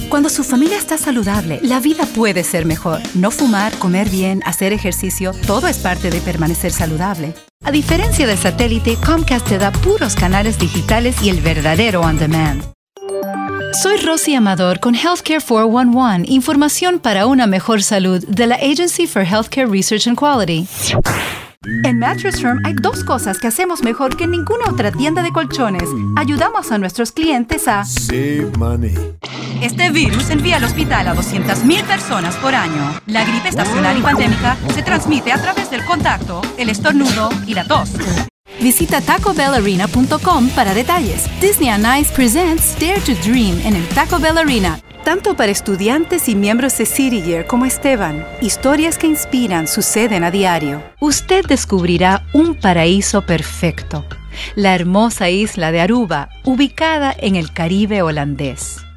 Cuando su familia está saludable, la vida puede ser mejor. No fumar, comer bien, hacer ejercicio, todo es parte de permanecer saludable. A diferencia del satélite, Comcast te da puros canales digitales y el verdadero on demand. Soy Rosy Amador con Healthcare 411, información para una mejor salud de la Agency for Healthcare Research and Quality. En Mattress Firm hay 2 cosas que hacemos mejor que ninguna otra tienda de colchones. Ayudamos a nuestros clientes a Save money. Este virus envía al hospital a 200,000 personas por año. La gripe estacional y pandémica se transmite a través del contacto, el estornudo y la tos. Visita TacoBellArena.com para detalles. Disney on Ice presents Dare to Dream en el Taco Bell Arena. Tanto para estudiantes y miembros de City Year como Esteban, historias que inspiran suceden a diario. Usted descubrirá un paraíso perfecto, la hermosa isla de Aruba, ubicada en el Caribe holandés.